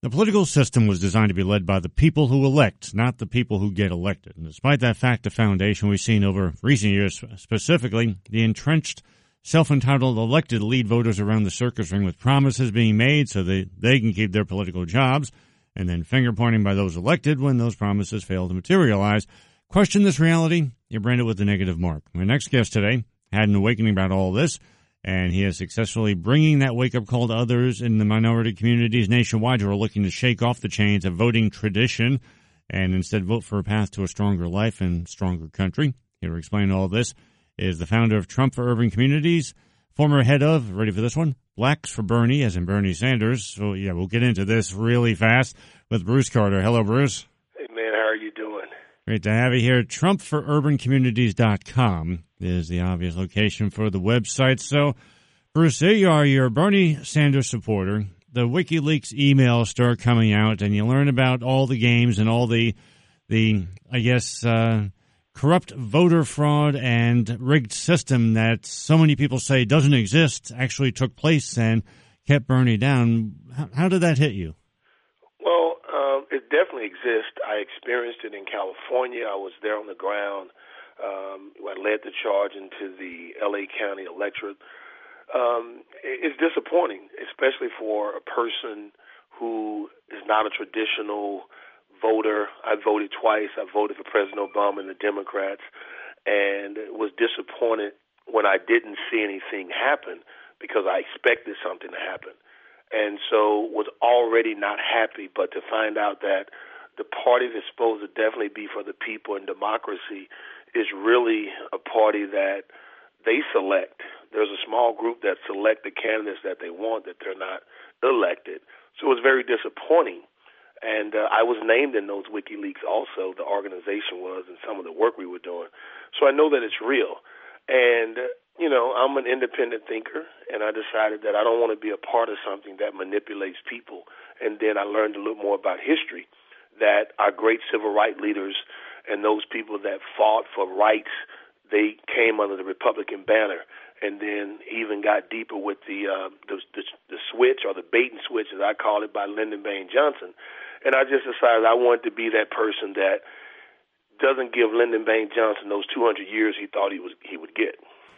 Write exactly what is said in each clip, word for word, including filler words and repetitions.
The political system was designed to be led by the people who elect, not the people who get elected. And despite that fact of foundation, we've seen over recent years, specifically, the entrenched, self-entitled elected lead voters around the circus ring with promises being made so that they can keep their political jobs, and then finger-pointing by those elected when those promises fail to materialize. Question this reality, you're branded with a negative mark. My next guest today had an awakening about all this, and he is successfully bringing that wake-up call to others in the minority communities nationwide who are looking to shake off the chains of voting tradition and instead vote for a path to a stronger life and stronger country. Here to explain all this is the founder of Trump for Urban Communities, former head of, ready for this one, Blacks for Bernie, as in Bernie Sanders. So, yeah, we'll get into this really fast with Bruce Carter. Hello, Bruce. Hey, man, how are you doing? Great to have you here. Trump for Urban Communities dot com is the obvious location for the website. So, Bruce, there you are. You're a Bernie Sanders supporter. The WikiLeaks emails start coming out, and you learn about all the games and all the, the I guess, uh, corrupt voter fraud and rigged system that so many people say doesn't exist actually took place and kept Bernie down. How, how did that hit you? Well, um, it definitely exists. I experienced it in California. I was there on the ground. Um, I led the charge into the L A County electorate. Um, it's disappointing, especially for a person who is not a traditional voter. I voted twice. I voted for President Obama and the Democrats, and was disappointed when I didn't see anything happen because I expected something to happen. And so was already not happy, but to find out that the party that's supposed to definitely be for the people and democracy is really a party that they select. There's a small group that select the candidates that they want, that they're not elected. So it was very disappointing. And uh, I was named in those WikiLeaks also, the organization was, and some of the work we were doing. So I know that it's real. And, uh, you know, I'm an independent thinker, and I decided that I don't want to be a part of something that manipulates people. And then I learned a little more about history, that our great civil rights leaders and those people that fought for rights, they came under the Republican banner, and then even got deeper with the, uh, the, the the switch, or the bait and switch, as I call it, by Lyndon Baines Johnson. And I just decided I wanted to be that person that doesn't give Lyndon Baines Johnson those two hundred years he thought he was he would get.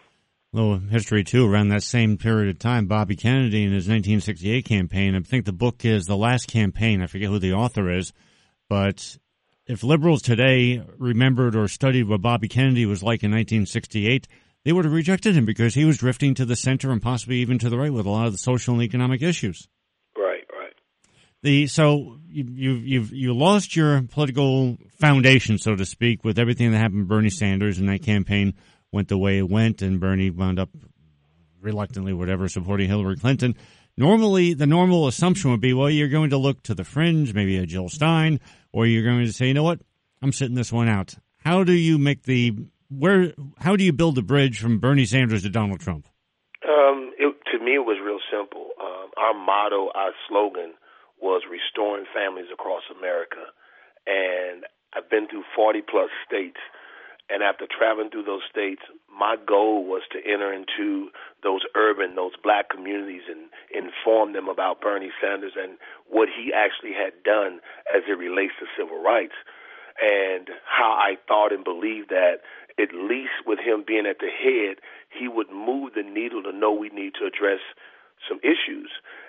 A little history, too, around that same period of time. Bobby Kennedy in his nineteen sixty-eight campaign, I think the book is The Last Campaign. I forget who the author is. But if liberals today remembered or studied what Bobby Kennedy was like in nineteen sixty-eight, they would have rejected him because he was drifting to the center and possibly even to the right with a lot of the social and economic issues. Right, right. The so you you you've you lost your political foundation, so to speak, with everything that happened to Bernie Sanders, and that campaign went the way it went, and Bernie wound up reluctantly, whatever, supporting Hillary Clinton. Normally, the normal assumption would be, well, you're going to look to the fringe, maybe a Jill Stein, or you're going to say, you know what, I'm sitting this one out. How do you make the where? How do you build the bridge from Bernie Sanders to Donald Trump? Um, it, to me, it was real simple. Um, our motto, our slogan, was restoring families across America. And I've been through forty plus states. And after traveling through those states, my goal was to enter into those urban, those black communities and inform them about Bernie Sanders and what he actually had done as it relates to civil rights, and how I thought and believed that at least with him being at the head, he would move the needle to know we need to address some issues.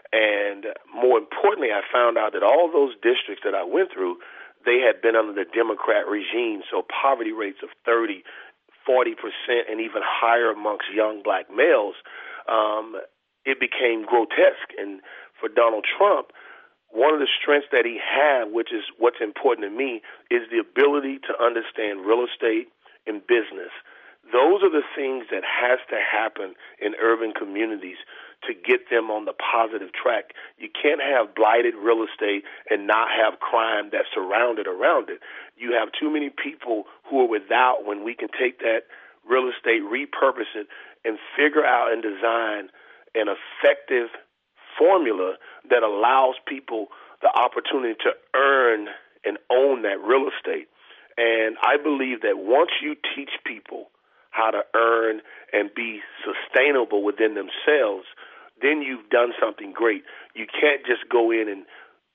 And more importantly, I found out that all those districts that I went through, they had been under the Democrat regime, so poverty rates of thirty, forty percent and even higher amongst young black males. Um, it became grotesque. And for Donald Trump, one of the strengths that he had, which is what's important to me, is the ability to understand real estate and business. Those are the things that has to happen in urban communities to get them on the positive track. You can't have blighted real estate and not have crime that's surrounded around it. You have too many people who are without when we can take that real estate, repurpose it, and figure out and design an effective formula that allows people the opportunity to earn and own that real estate. And I believe that once you teach people how to earn and be sustainable within themselves, then you've done something great. You can't just go in and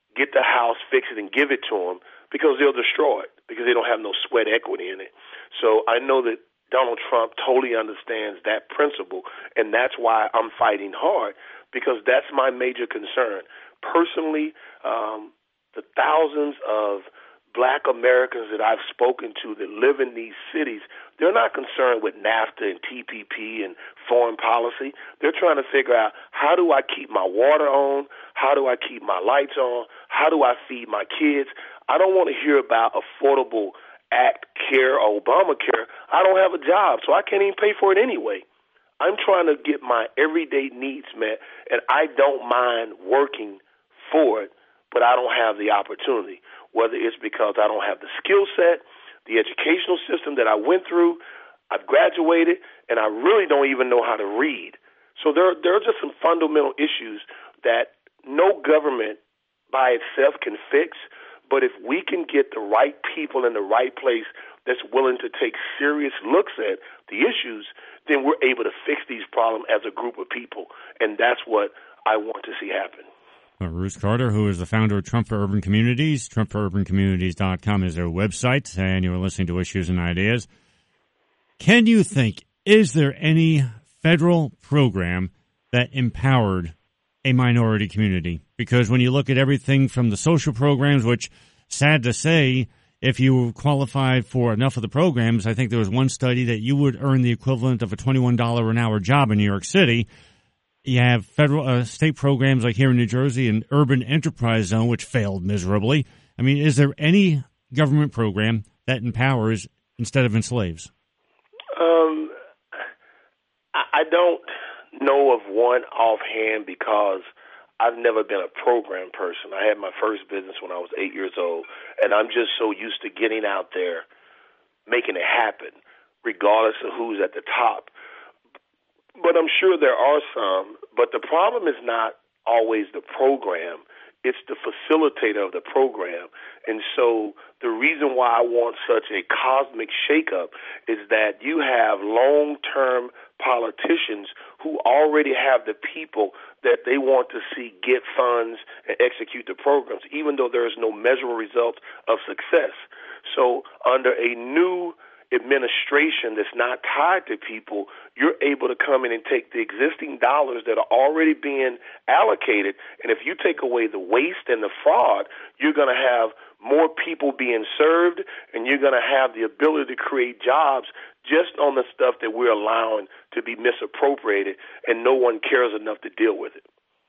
get the house, fix it, and give it to them because they'll destroy it because they don't have no sweat equity in it. So I know that Donald Trump totally understands that principle, and that's why I'm fighting hard because that's my major concern. Personally, um, the thousands of black Americans that I've spoken to that live in these cities, they're not concerned with NAFTA and T P P and foreign policy. They're trying to figure out, how do I keep my water on? How do I keep my lights on? How do I feed my kids? I don't want to hear about Affordable Act Care or Obamacare. I don't have a job, so I can't even pay for it anyway. I'm trying to get my everyday needs met, and I don't mind working for it, but I don't have the opportunity, whether it's because I don't have the skill set, the educational system that I went through. I've graduated, and I really don't even know how to read. So there, there are just some fundamental issues that no government by itself can fix, but if we can get the right people in the right place that's willing to take serious looks at the issues, then we're able to fix these problems as a group of people, and that's what I want to see happen. Well, Bruce Carter, who is the founder of Trump for Urban Communities, trump for urban communities dot com is their website, and you are listening to Issues and Ideas. Can you think, is there any federal program that empowered a minority community? Because when you look at everything from the social programs, which, sad to say, if you qualified for enough of the programs, I think there was one study that you would earn the equivalent of a twenty-one dollars an hour job in New York City. You have federal, uh, state programs like here in New Jersey, an urban enterprise zone, which failed miserably. I mean, is there any government program that empowers instead of enslaves? Um, I don't know of one offhand because I've never been a program person. I had my first business when I was eight years old, and I'm just so used to getting out there, making it happen, regardless of who's at the top. But I'm sure there are some, but the problem is not always the program. It's the facilitator of the program. And so the reason why I want such a cosmic shakeup is that you have long-term politicians who already have the people that they want to see get funds and execute the programs, even though there is no measurable result of success. So under a new administration that's not tied to people, you're able to come in and take the existing dollars that are already being allocated, and if you take away the waste and the fraud, you're going to have more people being served, and you're going to have the ability to create jobs just on the stuff that we're allowing to be misappropriated, and no one cares enough to deal with it.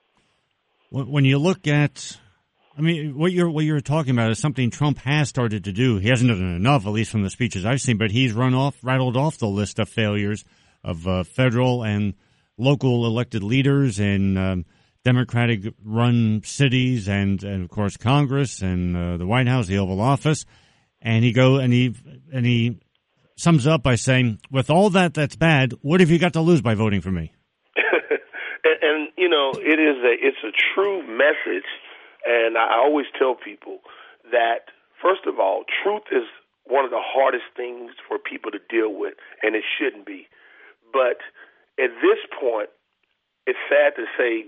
When you look at I mean, what you're what you're talking about is something Trump has started to do. He hasn't done enough, at least from the speeches I've seen, but he's run off, rattled off the list of failures of uh, federal and local elected leaders in um, Democratic-run cities, and, and of course Congress and uh, the White House, the Oval Office. And he go and he and he sums up by saying, "With all that that's bad, what have you got to lose by voting for me?" and, and you know, it is a it's a true message. And I always tell people that, first of all, truth is one of the hardest things for people to deal with, and it shouldn't be. But at this point, it's sad to say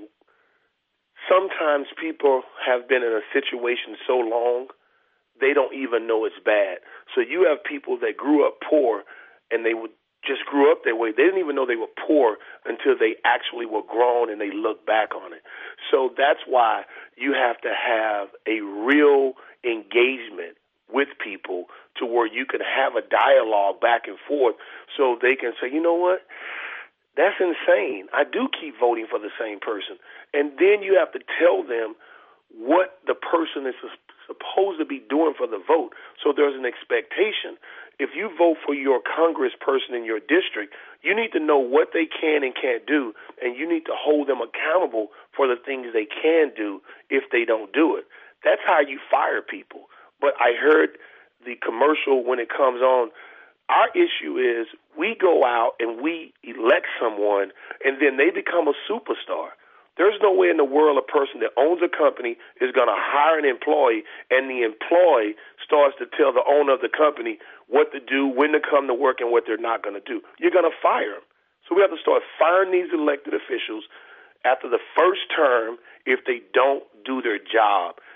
sometimes people have been in a situation so long, they don't even know it's bad. So you have people that grew up poor, and they would just grew up that way. They didn't even know they were poor until they actually were grown and they look back on it. So that's why you have to have a real engagement with people to where you can have a dialogue back and forth so they can say, you know what, that's insane. I do keep voting for the same person. And then you have to tell them what the person is supposed to be doing for the vote. So there's an expectation. If you vote for your congressperson in your district, you need to know what they can and can't do, and you need to hold them accountable for the things they can do if they don't do it. That's how you fire people. But I heard the commercial when it comes on. Our issue is we go out and we elect someone, and then they become a superstar. There's no way in the world a person that owns a company is going to hire an employee, and the employee starts to tell the owner of the company what to do, when to come to work, and what they're not going to do. You're going to fire them. So we have to start firing these elected officials after the first term if they don't do their job.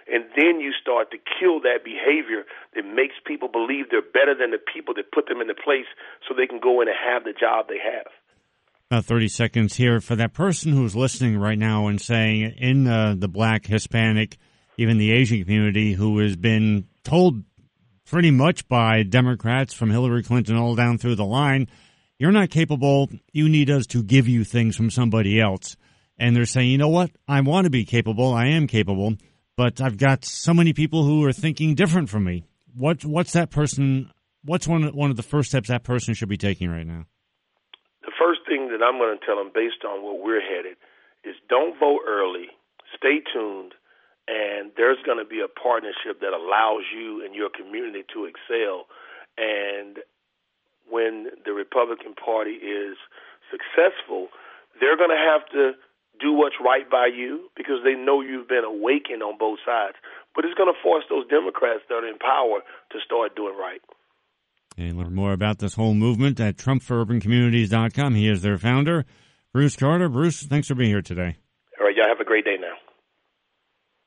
And then you start to kill that behavior that makes people believe they're better than the people that put them in the place so they can go in and have the job they have. About thirty seconds here for that person who's listening right now and saying in uh, the Black, Hispanic, even the Asian community who has been told pretty much by Democrats from Hillary Clinton all down through the line, you're not capable, you need us to give you things from somebody else. And they're saying, you know what, I want to be capable, I am capable, but I've got so many people who are thinking different from me. What, what's that person, what's one, one of the first steps that person should be taking right now? The first thing that I'm going to tell them based on where we're headed is don't vote early, stay tuned, and there's going to be a partnership that allows you and your community to excel. And when the Republican Party is successful, they're going to have to do what's right by you because they know you've been awakened on both sides. But it's going to force those Democrats that are in power to start doing right. And learn more about this whole movement at Trump for Urban Communities dot com. He is their founder, Bruce Carter. Bruce, thanks for being here today. All right, y'all have a great day now.